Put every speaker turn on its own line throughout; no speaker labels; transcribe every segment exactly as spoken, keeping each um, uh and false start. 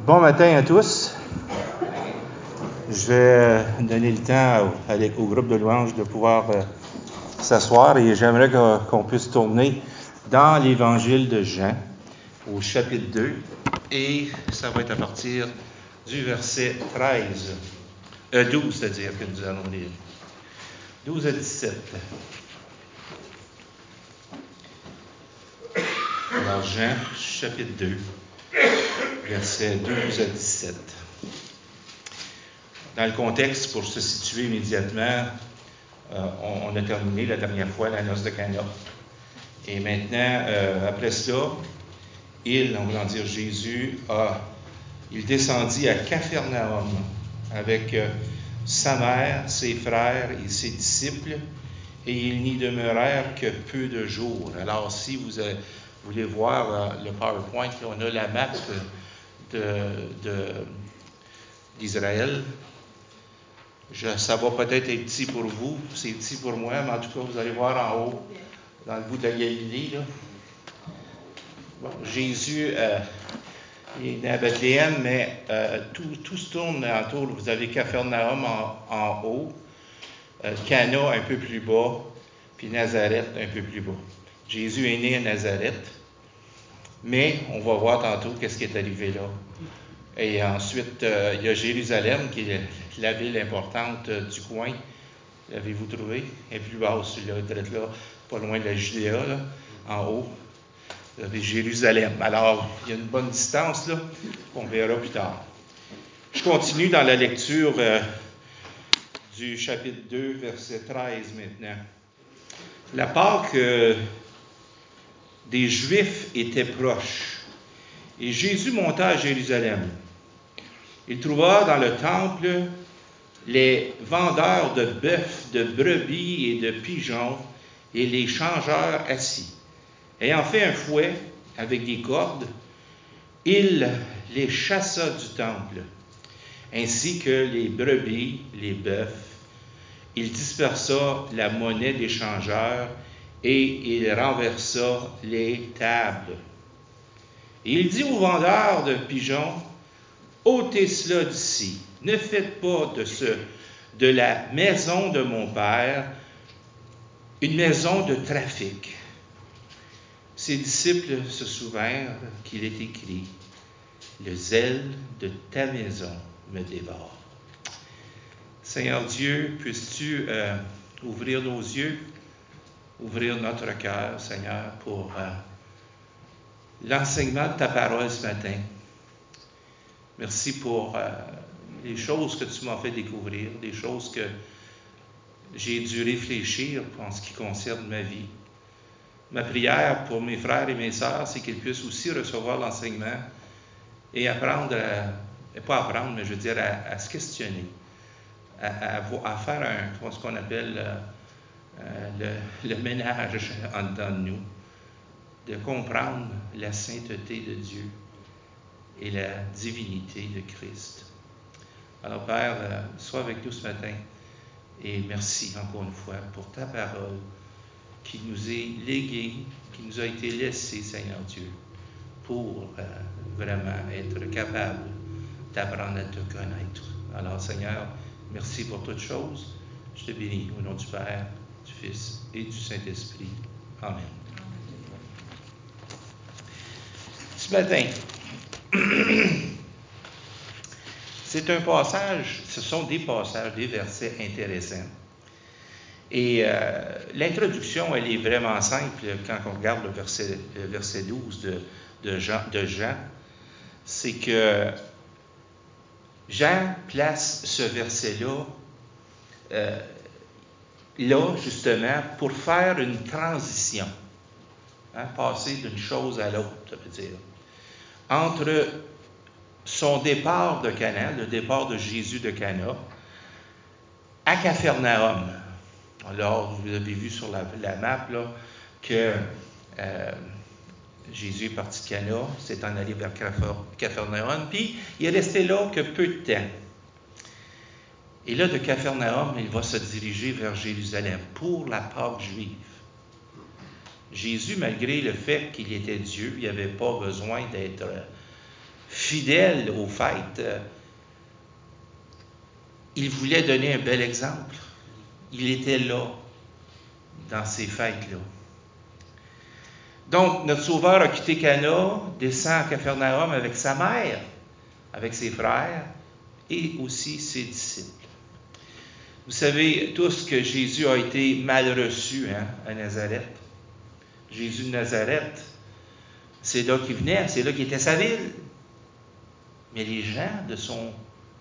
Bon matin à tous. Je vais donner le temps au, au groupe de louanges de pouvoir euh, s'asseoir et j'aimerais que, qu'on puisse tourner dans l'Évangile de Jean au chapitre deux et ça va être à partir du verset treize, euh, douze, c'est-à-dire que nous allons lire. douze à dix-sept. Alors Jean, chapitre deux, versets douze à dix-sept. Dans le contexte, pour se situer immédiatement, euh, on, on a terminé la dernière fois la noce de Cana. Et maintenant, euh, après cela, il, on va dire Jésus, a, il descendit à Capharnaüm avec euh, sa mère, ses frères et ses disciples, et ils n'y demeurèrent que peu de jours. Alors, si vous avez, voulez voir euh, le PowerPoint, là, on a la map de, de, d'Israël. Je, ça va peut-être être petit pour vous, c'est petit pour moi, mais en tout cas, vous allez voir en haut, dans le bout de la Galilée, là. Bon, Jésus euh, il est né à Bethléem, mais euh, tout, tout se tourne autour. Vous avez Capharnaüm en, en haut, euh, Cana un peu plus bas, puis Nazareth un peu plus bas. Jésus est né à Nazareth, mais on va voir tantôt qu'est-ce qui est arrivé là. Et ensuite, euh, il y a Jérusalem, qui est la ville importante euh, du coin. L'avez-vous trouvé? Elle est plus basse, celui-là, peut-être là, pas loin de la Judéa, là, en haut. Vous avez Jérusalem. Alors, il y a une bonne distance, là, qu'on verra plus tard. Je continue dans la lecture euh, du chapitre deux, verset treize maintenant. La Pâque euh, des Juifs était proche, et Jésus monta à Jérusalem. Il trouva dans le temple les vendeurs de bœufs, de brebis et de pigeons et les changeurs assis. Ayant fait un fouet avec des cordes, il les chassa du temple, ainsi que les brebis, les bœufs. Il dispersa la monnaie des changeurs et il renversa les tables. Et il dit aux vendeurs de pigeons, ôtez cela d'ici. Ne faites pas de, ce, de la maison de mon père une maison de trafic. Ses disciples se souvinrent qu'il est écrit, le zèle de ta maison me dévore. Seigneur Dieu, puisses-tu euh, ouvrir nos yeux, ouvrir notre cœur, Seigneur, pour euh, l'enseignement de ta parole ce matin. Merci pour euh, les choses que tu m'as fait découvrir, des choses que j'ai dû réfléchir en ce qui concerne ma vie. Ma prière pour mes frères et mes sœurs, c'est qu'ils puissent aussi recevoir l'enseignement et apprendre, à, pas apprendre, mais je veux dire à, à se questionner, à, à, à faire un, ce qu'on appelle euh, le, le ménage en dedans de nous, de comprendre la sainteté de Dieu et la divinité de Christ. Alors Père, euh, sois avec nous ce matin et merci encore une fois pour ta parole qui nous est léguée, qui nous a été laissée, Seigneur Dieu, pour euh, vraiment être capable d'apprendre à te connaître. Alors Seigneur, merci pour toutes choses. Je te bénis au nom du Père, du Fils et du Saint-Esprit. Amen. Ce matin, c'est un passage, ce sont des passages, des versets intéressants. Et euh, l'introduction, elle est vraiment simple quand on regarde le verset, le verset douze de, de, Jean, de Jean. C'est que Jean place ce verset-là, euh, là, justement, pour faire une transition. Hein, passer d'une chose à l'autre, ça veut dire. Entre son départ de Cana, le départ de Jésus de Cana, à Capharnaüm. Alors, vous avez vu sur la, la map là, que euh, Jésus est parti de Cana, s'est en allé vers Capharnaüm, puis il est resté là que peu de temps. Et là, de Capharnaüm, il va se diriger vers Jérusalem pour la Pâque juive. Jésus, malgré le fait qu'il était Dieu, il n'avait pas besoin d'être fidèle aux fêtes, euh, il voulait donner un bel exemple. Il était là, dans ces fêtes-là. Donc, notre Sauveur a quitté Cana, descend à Capharnaüm avec sa mère, avec ses frères et aussi ses disciples. Vous savez tous que Jésus a été mal reçu hein, à Nazareth. Jésus de Nazareth, c'est là qu'il venait, c'est là qu'il était sa ville. Mais les gens de son,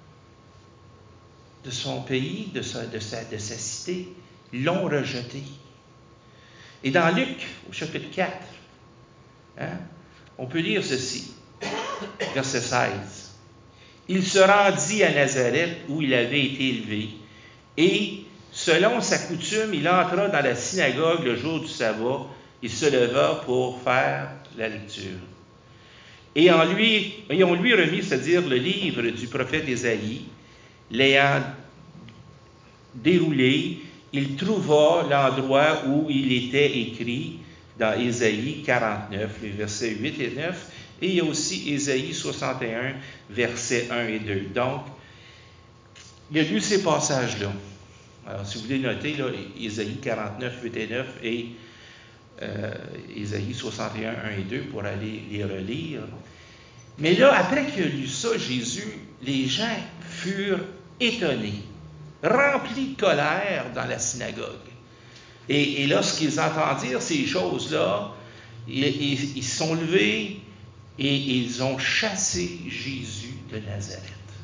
de son pays, de sa, de sa, de sa cité, l'ont rejeté. Et dans Luc, au chapitre quatre, hein, on peut lire ceci, verset seize. Il se rendit à Nazareth où il avait été élevé, et, selon sa coutume, il entra dans la synagogue le jour du sabbat. Il se leva pour faire la lecture. Et on lui, et on lui remit, c'est-à-dire le livre du prophète Ésaïe, l'ayant déroulé, il trouva l'endroit où il était écrit dans Ésaïe quarante-neuf, les versets huit et neuf, et il y a aussi Ésaïe soixante et un, versets un et deux. Donc, il a lu ces passages-là. Alors, si vous voulez noter, là, Ésaïe quarante-neuf, huit et neuf et euh, Ésaïe soixante et un, un et deux pour aller les relire. Mais là, après qu'il a lu ça, Jésus, les gens furent étonnés, remplis de colère dans la synagogue. Et, et lorsqu'ils entendirent ces choses-là, ils, ils, ils sont levés et ils ont chassé Jésus de Nazareth.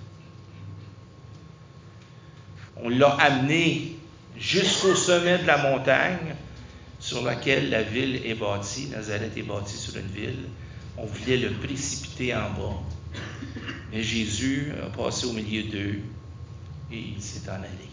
On l'a amené jusqu'au sommet de la montagne sur laquelle la ville est bâtie. Nazareth est bâtie sur une ville. On voulait le précipiter en bas. Mais Jésus a passé au milieu d'eux et il s'est en allé.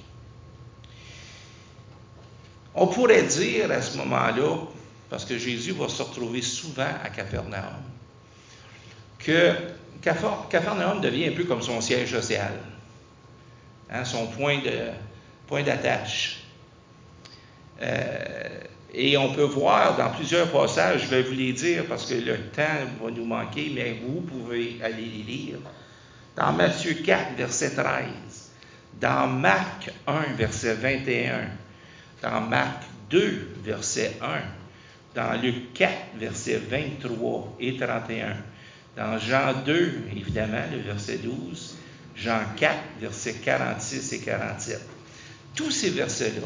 On pourrait dire à ce moment-là, parce que Jésus va se retrouver souvent à Capharnaüm, que Capharnaüm devient un peu comme son siège social. Hein, son point de point d'attache. Euh, et on peut voir dans plusieurs passages, je vais vous les dire parce que le temps va nous manquer, mais vous pouvez aller les lire. Dans Matthieu quatre, verset treize, dans Marc un, verset vingt et un, dans Marc deux, verset un, dans Luc quatre, verset vingt-trois et trente et un, dans Jean deux, évidemment, le verset douze, Jean quatre, versets quarante-six et quarante-sept. Tous ces versets-là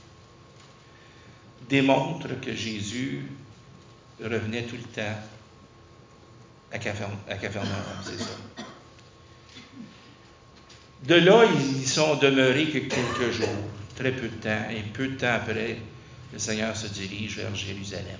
démontrent que Jésus revenait tout le temps à Capharnaüm, c'est ça. De là, ils n'y sont demeurés que quelques jours, très peu de temps, et peu de temps après, le Seigneur se dirige vers Jérusalem.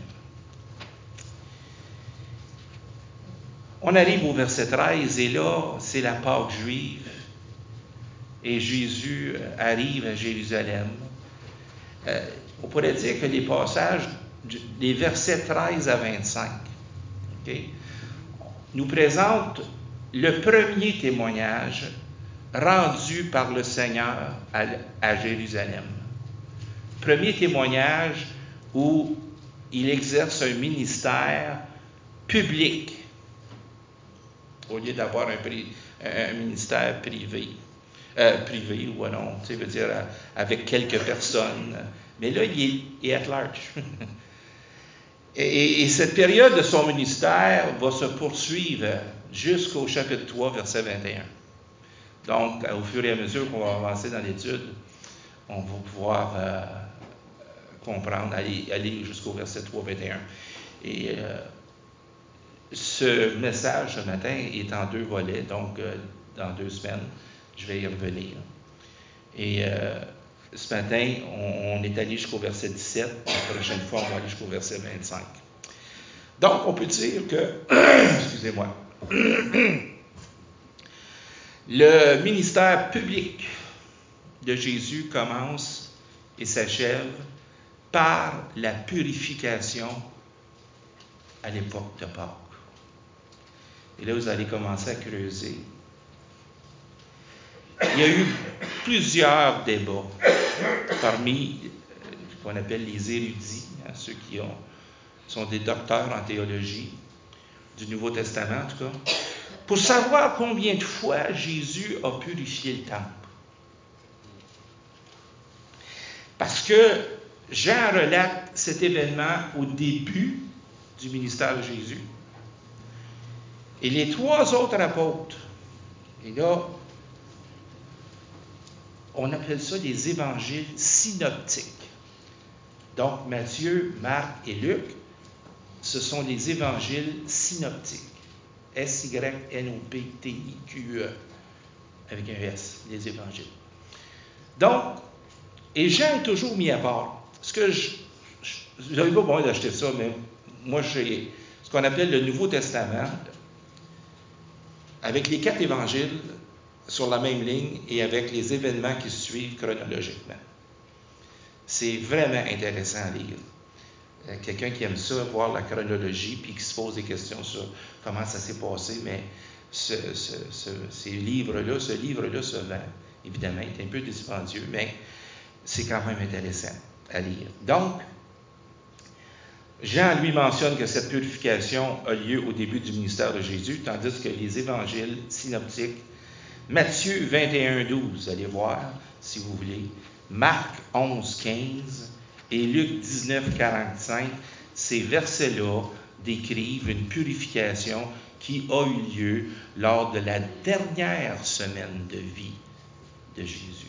On arrive au verset treize, et là, c'est la Pâque juive, et Jésus arrive à Jérusalem. Euh, on pourrait dire que les passages, des versets treize à vingt-cinq, okay, nous présentent le premier témoignage rendu par le Seigneur à, à Jérusalem. Premier témoignage où il exerce un ministère public au lieu d'avoir un, un ministère privé. Euh, privé ou non, tu sais, veut dire euh, avec quelques personnes. Mais là, il est, il est at large. et, et, et cette période de son ministère va se poursuivre jusqu'au chapitre trois, verset vingt et un. Donc, au fur et à mesure qu'on va avancer dans l'étude, on va pouvoir euh, comprendre, aller, aller jusqu'au verset trois, vingt et un. Et euh, ce message ce matin est en deux volets, donc euh, dans deux semaines. Je vais y revenir. Et euh, ce matin, on, on est allé jusqu'au verset dix-sept. La prochaine fois, on va aller jusqu'au verset vingt-cinq. Donc, on peut dire que, excusez-moi, le ministère public de Jésus commence et s'achève par la purification à l'époque de Pâques. Et là, vous allez commencer à creuser. Il y a eu plusieurs débats parmi ce qu'on appelle les érudits, hein, ceux qui ont, sont des docteurs en théologie, du Nouveau Testament en tout cas, pour savoir combien de fois Jésus a purifié le temple. Parce que Jean relate cet événement au début du ministère de Jésus. Et les trois autres apôtres, et là, on appelle ça des évangiles synoptiques. Donc, Matthieu, Marc et Luc, ce sont des évangiles synoptiques. S Y N O P T I Q E, avec un S, les évangiles. Donc, et Jean est toujours mis à part. Ce que je, je n'avais pas besoin d'acheter ça, mais moi, j'ai ce qu'on appelle le Nouveau Testament, avec les quatre évangiles sur la même ligne et avec les événements qui suivent chronologiquement. C'est vraiment intéressant à lire. Euh, quelqu'un qui aime ça, voir la chronologie, puis qui se pose des questions sur comment ça s'est passé, mais ce, ce, ce, ces livres-là, ce livre-là se vend. Évidemment, il est un peu dispendieux, mais c'est quand même intéressant à lire. Donc, Jean, lui, mentionne que cette purification a lieu au début du ministère de Jésus, tandis que les évangiles synoptiques, Matthieu vingt et un, douze, allez voir, si vous voulez, Marc onze, quinze et Luc dix-neuf, quarante-cinq, ces versets-là décrivent une purification qui a eu lieu lors de la dernière semaine de vie de Jésus.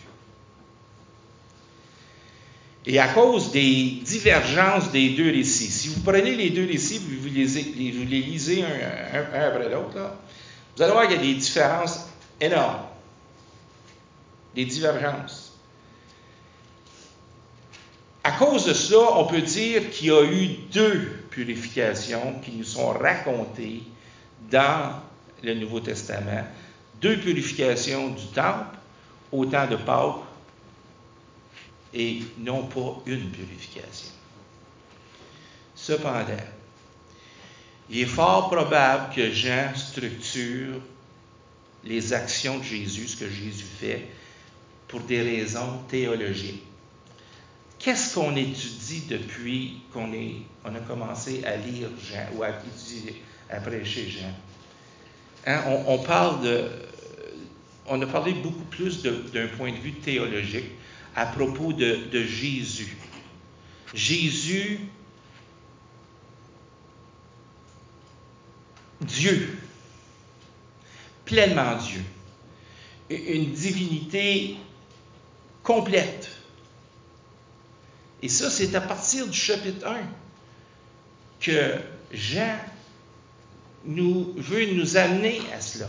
Et à cause des divergences des deux récits, si vous prenez les deux récits, vous les, vous les lisez un, un, un après l'autre, là, vous allez voir qu'il y a des différences énormes, des divergences. À cause de cela, on peut dire qu'il y a eu deux purifications qui nous sont racontées dans le Nouveau Testament. Deux purifications du temple au temps de Pâques et non pas une purification. Cependant, il est fort probable que Jean structure les actions de Jésus, ce que Jésus fait, pour des raisons théologiques. Qu'est-ce qu'on étudie depuis qu'on est, on a commencé à lire Jean ou à étudier, à prêcher Jean? Hein, on, on parle de, on a parlé beaucoup plus de, d'un point de vue théologique à propos de, de Jésus. Jésus, Dieu, pleinement Dieu, une divinité complète. Et ça, c'est à partir du chapitre un que Jean nous, veut nous amener à cela.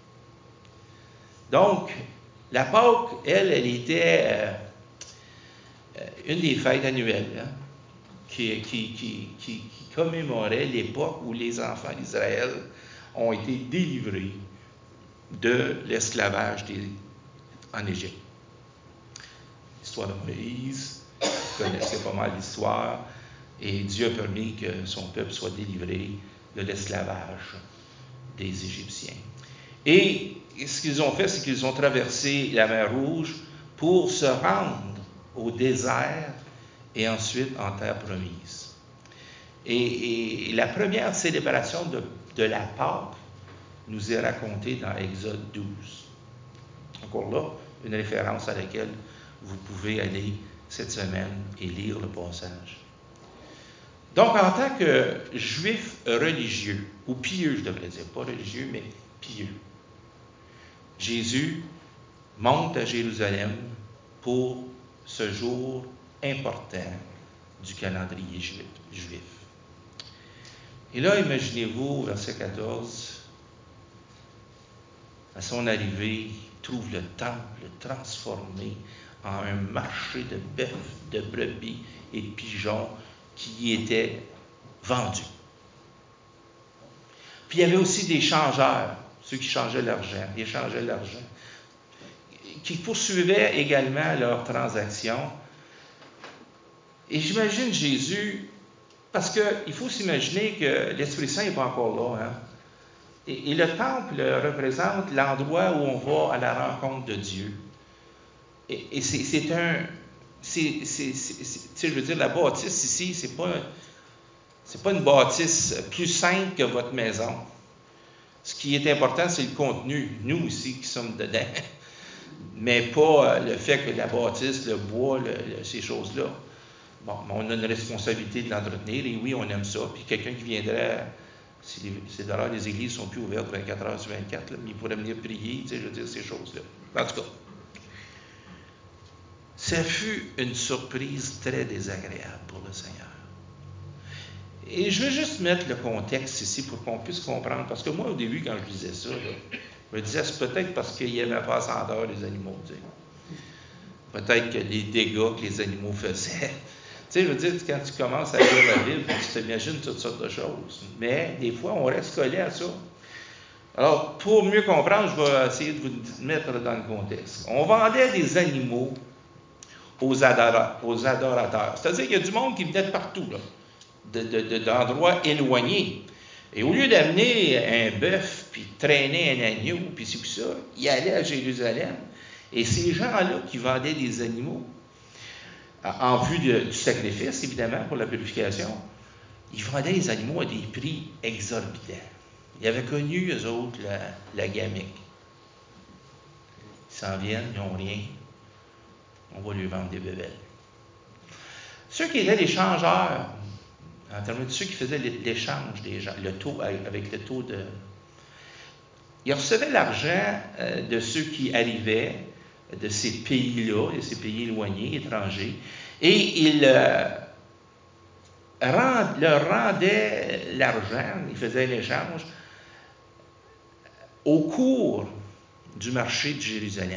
Donc, la Pâque, elle, elle était euh, une des fêtes annuelles hein, qui, qui, qui, qui, qui commémorait l'époque où les enfants d'Israël ont été délivrés de l'esclavage des, en Égypte. L'histoire de Moïse, vous connaissez pas mal l'histoire, et Dieu a permis que son peuple soit délivré de l'esclavage des Égyptiens. Et ce qu'ils ont fait, c'est qu'ils ont traversé la mer Rouge pour se rendre au désert et ensuite en terre promise. Et, et la première célébration de, de la Pâque nous est racontée dans Exode douze. Encore là, une référence à laquelle vous pouvez aller cette semaine et lire le passage. Donc, en tant que juif religieux, ou pieux, je devrais dire, pas religieux, mais pieux, Jésus monte à Jérusalem pour ce jour important du calendrier juif. Et là, imaginez-vous, verset quatorze, à son arrivée, il trouve le temple transformé en un marché de bœufs, de brebis et de pigeons qui y étaient vendus. Puis il y avait aussi des changeurs, ceux qui changeaient l'argent, ils échangeaient l'argent, qui poursuivaient également leurs transactions. Et j'imagine Jésus, parce qu'il faut s'imaginer que l'Esprit Saint n'est pas encore là. Hein? Et, et le temple représente l'endroit où on va à la rencontre de Dieu. Et, et c'est, c'est un... C'est, c'est, c'est, c'est, je veux dire, la bâtisse ici, c'est pas, c'est pas une bâtisse plus simple que votre maison. Ce qui est important, c'est le contenu, nous aussi qui sommes dedans, mais pas le fait que la bâtisse, le bois, le, le, ces choses-là. Bon, on a une responsabilité de l'entretenir, et oui, on aime ça. Puis quelqu'un qui viendrait, c'est d'ailleurs, les églises ne sont plus ouvertes vingt-quatre heures sur vingt-quatre, là, mais il pourrait venir prier, tu sais, je veux dire, ces choses-là. En tout cas, ça fut une surprise très désagréable pour le Seigneur. Et je veux juste mettre le contexte ici pour qu'on puisse comprendre, parce que moi, au début, quand je lisais ça, là, je me disais, c'est peut-être parce qu'il n'aimait pas à l'heure les animaux, tu sais. Peut-être que les dégâts que les animaux faisaient. Tu sais, je veux dire, quand tu commences à lire la Bible, tu t'imagines toutes sortes de choses. Mais des fois, on reste collé à ça. Alors, pour mieux comprendre, je vais essayer de vous mettre dans le contexte. On vendait des animaux aux, adora- aux adorateurs. C'est-à-dire qu'il y a du monde qui venait de partout, là, de, de, de, d'endroits éloignés. Et au lieu d'amener un bœuf, puis de traîner un agneau, puis c'est puis ça, ils allaient à Jérusalem. Et ces gens-là qui vendaient des animaux, en vue de, du sacrifice, évidemment, pour la purification, ils vendaient les animaux à des prix exorbitants. Ils avaient connu, eux autres, la, la gamique. Ils s'en viennent, ils n'ont rien. On va lui vendre des bébelles. Ceux qui étaient les changeurs, en termes de ceux qui faisaient l'échange des gens, le taux, avec le taux de... Ils recevaient l'argent de ceux qui arrivaient de ces pays-là, de ces pays éloignés, étrangers, et ils euh, rend, leur rendaient l'argent, ils faisaient l'échange au cours du marché de Jérusalem.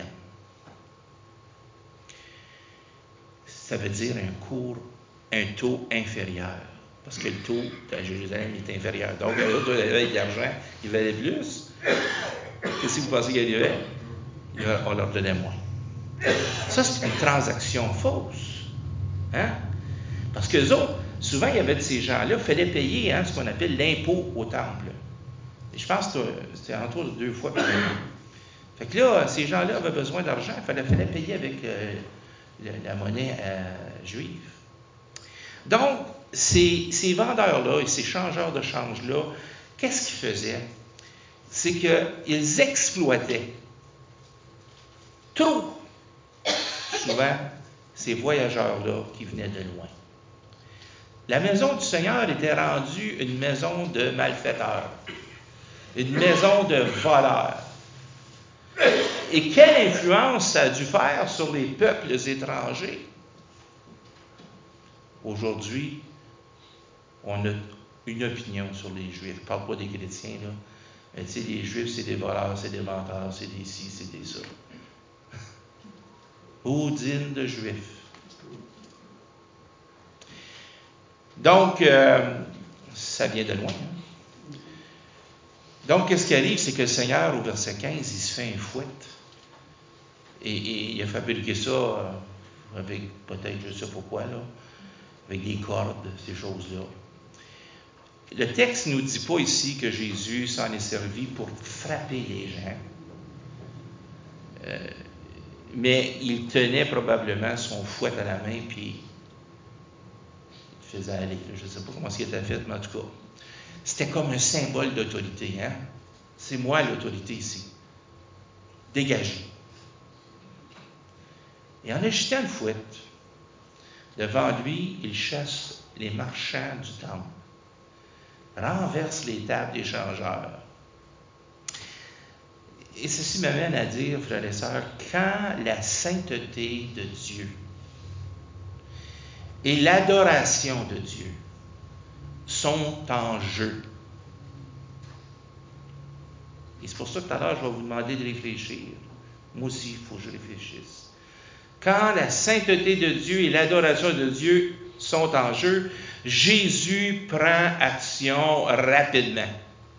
Ça veut dire un cours, un taux inférieur, parce que le taux à Jérusalem est inférieur. Donc, l'autre avait de l'argent, il valait plus. Qu'est-ce que vous pensez qu'il arrivait? On leur donnait moins. Ça, c'est une transaction fausse. Hein? Parce qu'eux autres, souvent, il y avait de ces gens-là, il fallait payer hein, ce qu'on appelle l'impôt au temple. Et je pense que c'était entre autres deux fois par année. Fait que là, ces gens-là avaient besoin d'argent, il fallait, fallait payer avec euh, le, la monnaie euh, juive. Donc, ces, ces vendeurs-là et ces changeurs de change-là, qu'est-ce qu'ils faisaient? C'est qu'ils exploitaient trop souvent ces voyageurs-là qui venaient de loin. La maison du Seigneur était rendue une maison de malfaiteurs, une maison de voleurs. Et quelle influence ça a dû faire sur les peuples étrangers? Aujourd'hui, on a une opinion sur les Juifs. Je ne parle pas des chrétiens, là. Mais tu sais, les Juifs, c'est des voleurs, c'est des menteurs, c'est des ci, c'est des ça. Boudine de Juifs. Donc, euh, ça vient de loin. Hein? Donc, qu'est-ce qui arrive? C'est que le Seigneur, au verset quinze, il se fait un fouet. Et, et il a fabriqué ça euh, avec, peut-être, je ne sais pas quoi, là, avec des cordes, ces choses-là. Le texte ne nous dit pas ici que Jésus s'en est servi pour frapper les gens. Euh, mais il tenait probablement son fouet à la main, puis il faisait aller. Je ne sais pas comment il était fait, mais en tout cas, c'était comme un symbole d'autorité. Hein? C'est moi l'autorité ici. Dégagez. Et en agitant le fouet, devant lui, il chasse les marchands du temple, renverse les tables des changeurs. Et ceci m'amène à dire, frères et sœurs, quand la sainteté de Dieu et l'adoration de Dieu sont en jeu, et c'est pour ça que tout à l'heure, je vais vous demander de réfléchir. Moi aussi, il faut que je réfléchisse. Quand la sainteté de Dieu et l'adoration de Dieu sont en jeu, Jésus prend action rapidement.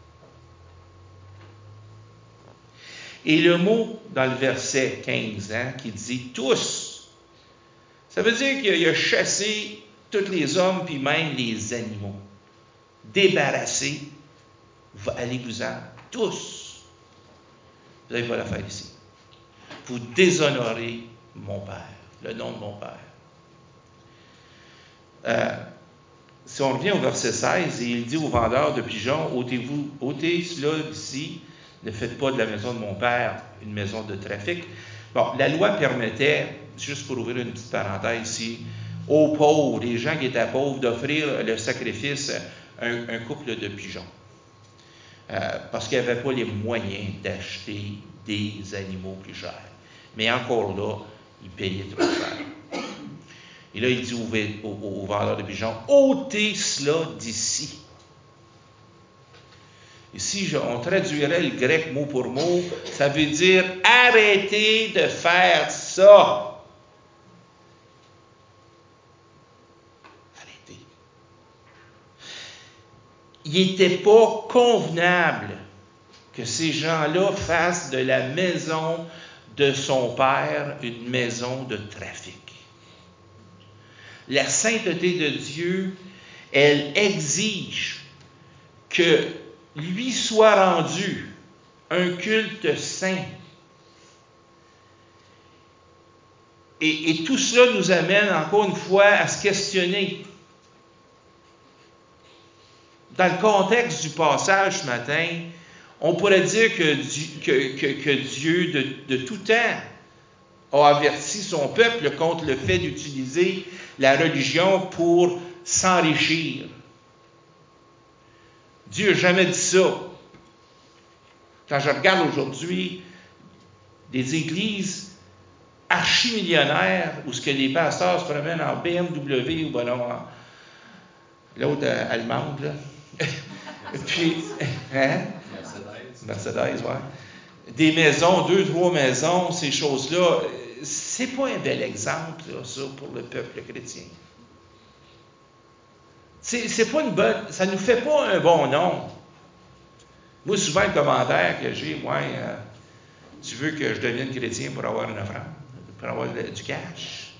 Et le mot dans le verset quinze, hein, qui dit « tous », ça veut dire qu'il a chassé tous les hommes, puis même les animaux. Débarrassés, allez-vous-en, tous. Vous n'avez pas l'affaire ici. Vous déshonorez mon Père, le nom de mon Père. Euh, Si on revient au verset seize, et il dit aux vendeurs de pigeons, ôtez-vous, ôtez cela d'ici, ne faites pas de la maison de mon père une maison de trafic. Bon, la loi permettait, juste pour ouvrir une petite parenthèse ici, aux pauvres, les gens qui étaient pauvres, d'offrir le sacrifice à un, un couple de pigeons. Euh, parce qu'ils n'avaient pas les moyens d'acheter des animaux plus chers. Mais encore là, ils payaient trop cher. Et là, il dit aux, aux, aux vendeurs de pigeons, ôtez cela d'ici. Et si je, on traduirait le grec mot pour mot, ça veut dire arrêtez de faire ça. Arrêtez. Il n'était pas convenable que ces gens-là fassent de la maison de son père une maison de trafic. La sainteté de Dieu, elle exige que lui soit rendu un culte saint. Et, et tout cela nous amène encore une fois à se questionner. Dans le contexte du passage ce matin, on pourrait dire que, que, que, que Dieu, de, de tout temps, a averti son peuple contre le fait d'utiliser la religion pour s'enrichir. Dieu n'a jamais dit ça. Quand je regarde aujourd'hui des églises archimillionnaires où ce que les pasteurs se promènent en B M W ou ben non, l'autre euh, allemande, là. Puis, hein? Mercedes. Mercedes, oui. Des maisons, deux, trois maisons, ces choses-là, c'est pas un bel exemple, là, ça, pour le peuple chrétien. C'est, c'est pas une bonne, ça ne nous fait pas un bon nom. Moi, souvent, le commentaire que j'ai, moi, euh, tu veux que je devienne chrétien pour avoir une offrande, pour avoir du cash?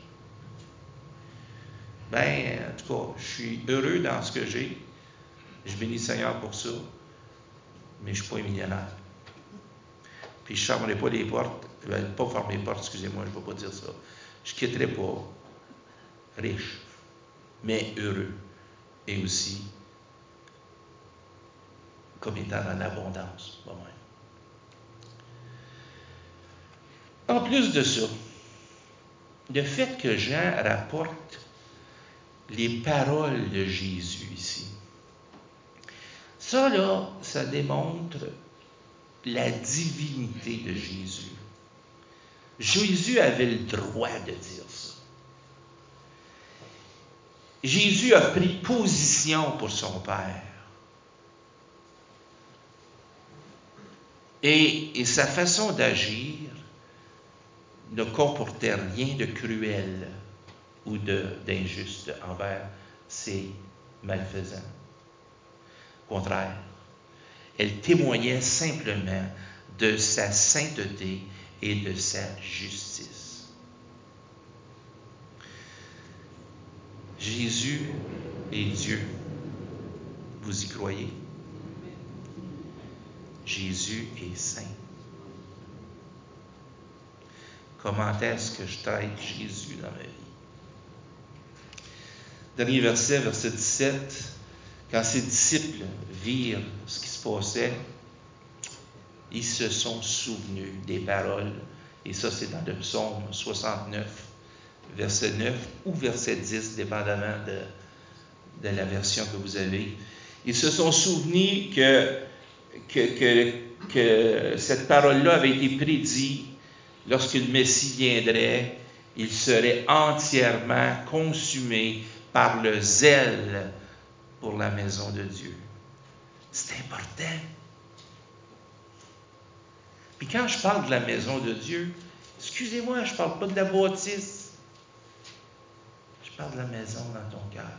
Ben, en tout cas, je suis heureux dans ce que j'ai. Je bénis le Seigneur pour ça, mais je ne suis pas un millionnaire. Puis je ne fermerai pas les portes, ben, pas fermer les portes, excusez-moi, je ne vais pas dire ça. Je ne quitterai pas riche, mais heureux, et aussi comme étant dans l'abondance. Bon, ouais. En plus de ça, le fait que Jean rapporte les paroles de Jésus ici, ça là, ça démontre la divinité de Jésus. Jésus avait le droit de dire ça. Jésus a pris position pour son Père. Et, et sa façon d'agir ne comportait rien de cruel ou de, d'injuste envers ses malfaisants. Au contraire, elle témoignait simplement de sa sainteté et de sa justice. Jésus est Dieu. Vous y croyez? Jésus est saint. Comment est-ce que je traite Jésus dans ma vie? Dernier verset, verset dix-sept. Quand ses disciples virent ce qui se passait, ils se sont souvenus des paroles. Et ça, c'est dans le psaume soixante-neuf, verset neuf ou verset dix, dépendamment de, de la version que vous avez. Ils se sont souvenus que, que, que, que cette parole-là avait été prédite. Lorsque le Messie viendrait, il serait entièrement consumé par le zèle pour la maison de Dieu. C'est important. Puis quand je parle de la maison de Dieu, excusez-moi, je ne parle pas de la bâtisse. Je parle de la maison dans ton cœur.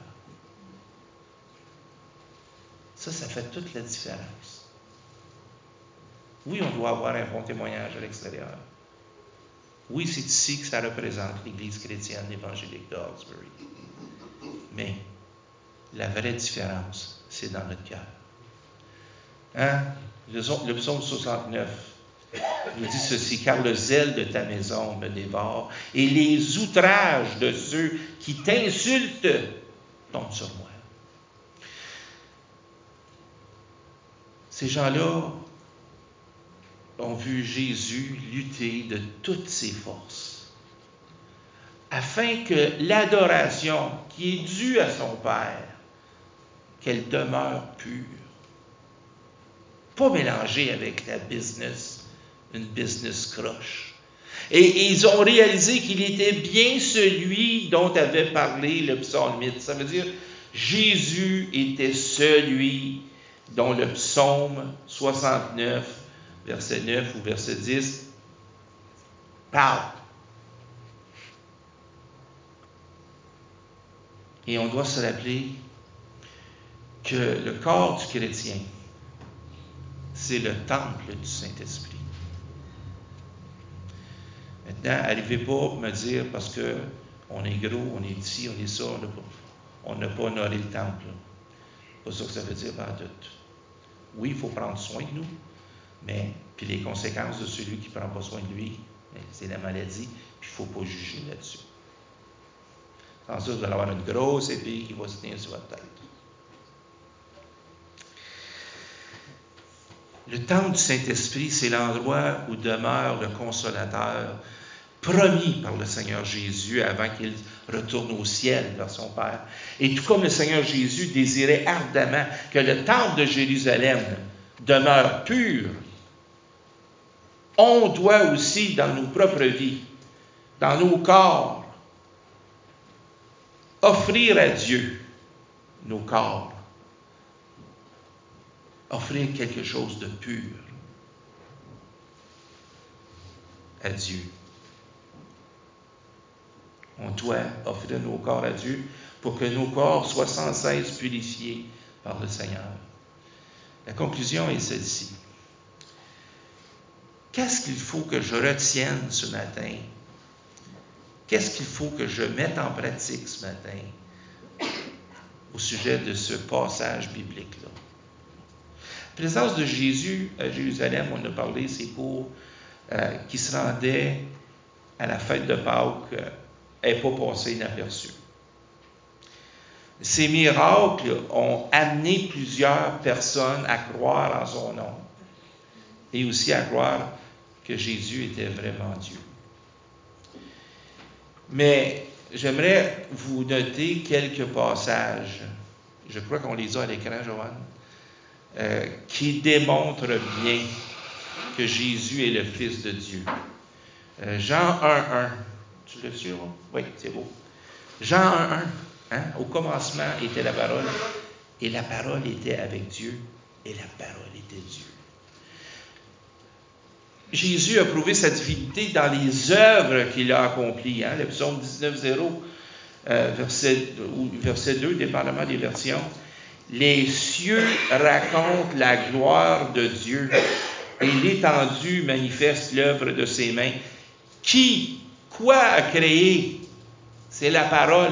Ça, ça fait toute la différence. Oui, on doit avoir un bon témoignage à l'extérieur. Oui, c'est ici que ça représente l'Église chrétienne évangélique de Hawkesbury. Mais la vraie différence, c'est dans notre cœur. Hein? Le, le psaume soixante-neuf nous dit ceci, car le zèle de ta maison me dévore et les outrages de ceux qui t'insultent tombent sur moi. Ces gens-là ont vu Jésus lutter de toutes ses forces afin que l'adoration qui est due à son Père, qu'elle demeure pure. Pas mélangée avec la business, une business croche. Et, et ils ont réalisé qu'il était bien celui dont avait parlé le psalmiste. Ça veut dire, Jésus était celui dont le psaume soixante-neuf, verset neuf ou verset dix, parle. Et on doit se rappeler que le corps du chrétien, c'est le temple du Saint-Esprit. Maintenant, n'arrivez pas à me dire parce qu'on est gros, on est ici, on est ça, on n'a pas honoré le temple. C'est pas ça que ça veut dire, pas tout. Oui, il faut prendre soin de nous, mais puis les conséquences de celui qui ne prend pas soin de lui, c'est la maladie, puis il ne faut pas juger là-dessus. Sans ça, vous allez avoir une grosse épée qui va se tenir sur votre tête. Le temple du Saint-Esprit, c'est l'endroit où demeure le Consolateur, promis par le Seigneur Jésus avant qu'il retourne au ciel vers son Père. Et tout comme le Seigneur Jésus désirait ardemment que le temple de Jérusalem demeure pur, on doit aussi, dans nos propres vies, dans nos corps, offrir à Dieu nos corps. Offrir quelque chose de pur à Dieu. On doit offrir nos corps à Dieu pour que nos corps soient sans cesse purifiés par le Seigneur. La conclusion est celle-ci. Qu'est-ce qu'il faut que je retienne ce matin? Qu'est-ce qu'il faut que je mette en pratique ce matin au sujet de ce passage biblique-là? La présence de Jésus à Jérusalem, on a parlé, c'est pour euh, qui se rendait à la fête de Pâques n'est euh, pas passé inaperçu. Ces miracles ont amené plusieurs personnes à croire en son nom et aussi à croire que Jésus était vraiment Dieu. Mais j'aimerais vous noter quelques passages, je crois qu'on les a à l'écran, Joanne, euh, qui démontrent bien que Jésus est le Fils de Dieu. Euh, Jean un un, tu l'as su, hein? Oui, c'est beau. Jean un un, hein? Au commencement était la parole, et la parole était avec Dieu, et la parole était Dieu. Jésus a prouvé sa divinité dans les œuvres qu'il a accomplies. Hein? Le psaume dix-neuf zéro, euh, verset, ou verset deux, dépendamment des versions. Les cieux racontent la gloire de Dieu et l'étendue manifeste l'œuvre de ses mains. Qui, quoi a créé? C'est la parole.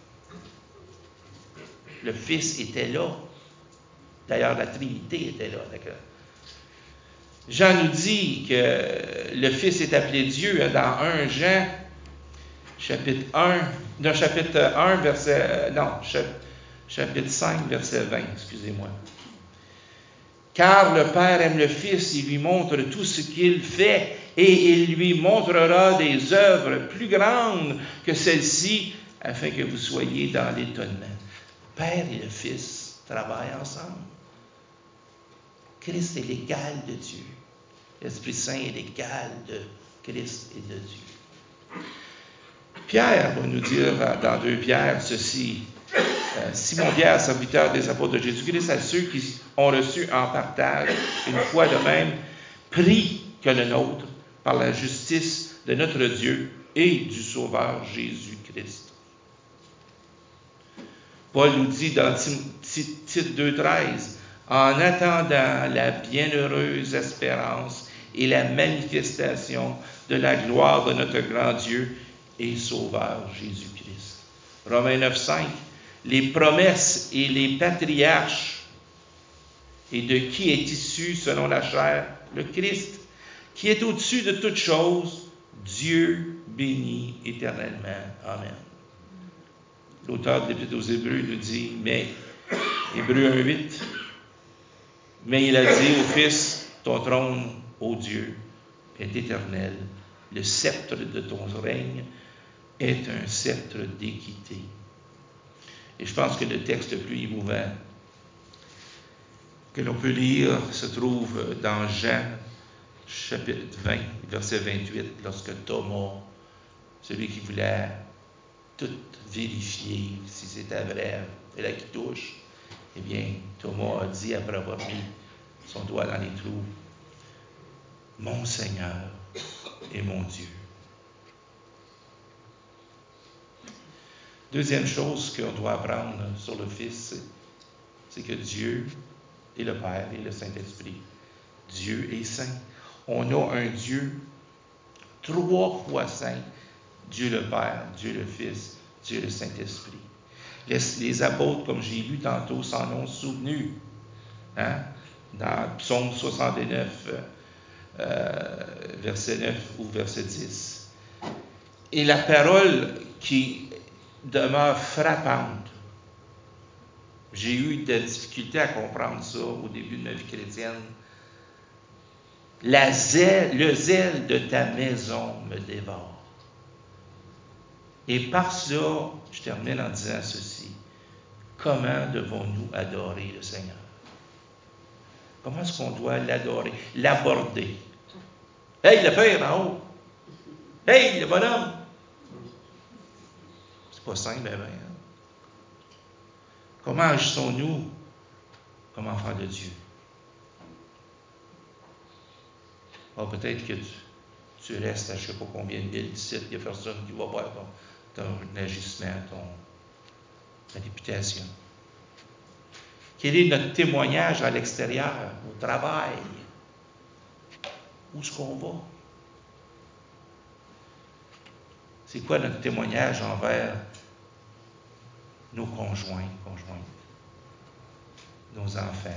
Le Fils était là. D'ailleurs, la Trinité était là. D'accord? Jean nous dit que le Fils est appelé Dieu dans un Jean, chapitre un, non, chapitre un, verset, non, chapitre cinq, verset vingt, excusez-moi. Car le Père aime le Fils, il lui montre tout ce qu'il fait, et il lui montrera des œuvres plus grandes que celles-ci, afin que vous soyez dans l'étonnement. Le Père et le Fils travaillent ensemble. Christ est l'égal de Dieu. L'Esprit Saint est l'égal de Christ et de Dieu. Pierre va nous dire dans deux Pierre ceci. Euh, Simon-Pierre, serviteur des apôtres de Jésus-Christ, à ceux qui ont reçu en partage une foi de même prix que le nôtre par la justice de notre Dieu et du Sauveur Jésus-Christ. Paul nous dit dans Tite deux treize, en attendant la bienheureuse espérance et la manifestation de la gloire de notre grand Dieu et Sauveur Jésus-Christ. Romains neuf cinq, les promesses et les patriarches, et de qui est issu selon la chair le Christ, qui est au-dessus de toutes choses, Dieu béni éternellement. Amen. L'auteur de l'Épître aux Hébreux nous dit, mais, Hébreux un huit, Mais il a dit au Fils, ton trône, ô Dieu, est éternel. Le sceptre de ton règne est un sceptre d'équité. Et je pense que le texte le plus émouvant que l'on peut lire se trouve dans Jean, chapitre vingt, verset vingt-huit, lorsque Thomas, celui qui voulait tout vérifier si c'était vrai, et là qui touche, eh bien, Thomas a dit, après avoir mis son doigt dans les trous, « Mon Seigneur et mon Dieu. » Deuxième chose qu'on doit apprendre sur le Fils, c'est que Dieu est le Père et le Saint-Esprit. Dieu est saint. On a un Dieu trois fois saint. Dieu le Père, Dieu le Fils, Dieu le Saint-Esprit. Les, les apôtres, comme j'ai lu tantôt, s'en ont souvenu. Hein? Dans Psaume soixante-neuf, euh, verset neuf ou verset dix. Et la parole qui demeure frappante. J'ai eu de la difficulté à comprendre ça au début de ma vie chrétienne. La zèle, le zèle de ta maison me dévore. Et par cela, je termine en disant ceci. Comment devons-nous adorer le Seigneur? Comment est-ce qu'on doit l'adorer, l'aborder? Hey, le Père en haut! Hey, le bonhomme! C'est pas simple, ben, hein? Comment agissons-nous comme enfants de Dieu? Oh, peut-être que tu, tu restes à je ne sais pas combien de mille sites, il n'y a personne qui va voir ton, ton agissement, ton, ta réputation. Quel est notre témoignage à l'extérieur, au travail? Où est-ce qu'on va? C'est quoi notre témoignage envers nos conjoints, conjointes, nos enfants?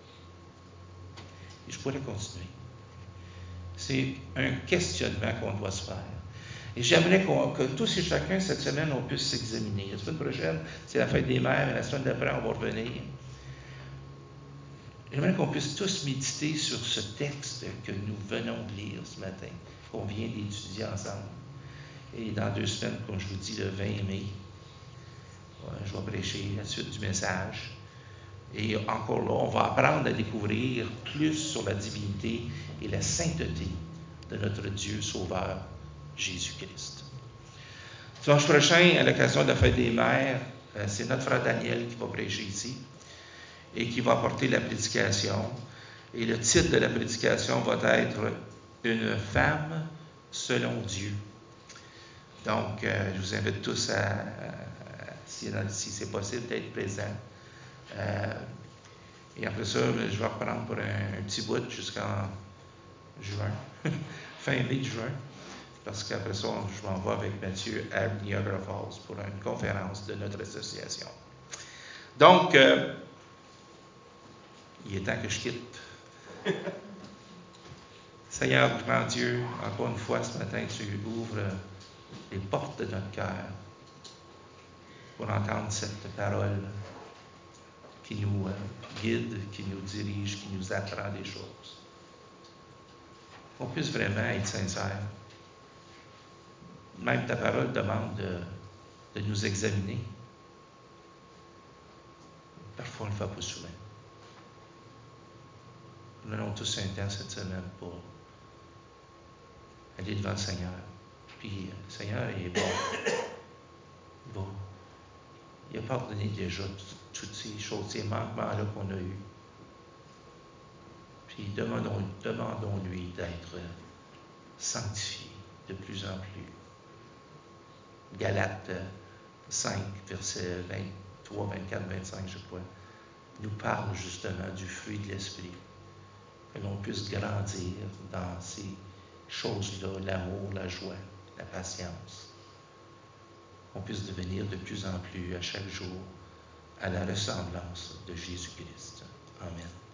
Et je pourrais continuer. C'est un questionnement qu'on doit se faire. Et j'aimerais qu'on, que tous et chacun, cette semaine, on puisse s'examiner. La semaine prochaine, c'est la fête des mères, et la semaine d'après, on va revenir. J'aimerais qu'on puisse tous méditer sur ce texte que nous venons de lire ce matin, qu'on vient d'étudier ensemble. Et dans deux semaines, comme je vous dis, le vingt mai, je vais prêcher la suite du message. Et encore là, on va apprendre à découvrir plus sur la divinité et la sainteté de notre Dieu Sauveur, Jésus-Christ. Dimanche prochain, à l'occasion de la fête des mères, c'est notre frère Daniel qui va prêcher ici et qui va apporter la prédication. Et le titre de la prédication va être « Une femme selon Dieu ». Donc, euh, je vous invite tous à, à, à si, si c'est possible, d'être présents. Euh, et après ça, je vais reprendre pour un, un petit bout jusqu'en juin, fin mai de juin, parce qu'après ça, je m'en vais avec Mathieu à Niagara Falls pour une conférence de notre association. Donc, euh, il est temps que je quitte. Seigneur, grand Dieu, encore une fois ce matin, tu ouvres les portes de notre cœur pour entendre cette parole qui nous guide, qui nous dirige, qui nous apprend des choses. Qu'on puisse vraiment être sincère. Même ta parole demande de, de nous examiner. Parfois, on ne le fait pas souvent. Nous avons tous un temps cette semaine pour aller devant le Seigneur. Puis, le Seigneur est bon. Bon. Il a pardonné déjà toutes ces choses, ces manquements-là qu'on a eus. Puis demandons, demandons-lui d'être sanctifié de plus en plus. Galates cinq, versets vingt-trois, vingt-quatre, vingt-cinq, je crois, nous parle justement du fruit de l'Esprit. Que l'on puisse grandir dans ces choses-là, l'amour, la joie, la patience. Qu'on puisse devenir de plus en plus, à chaque jour, à la ressemblance de Jésus-Christ. Amen.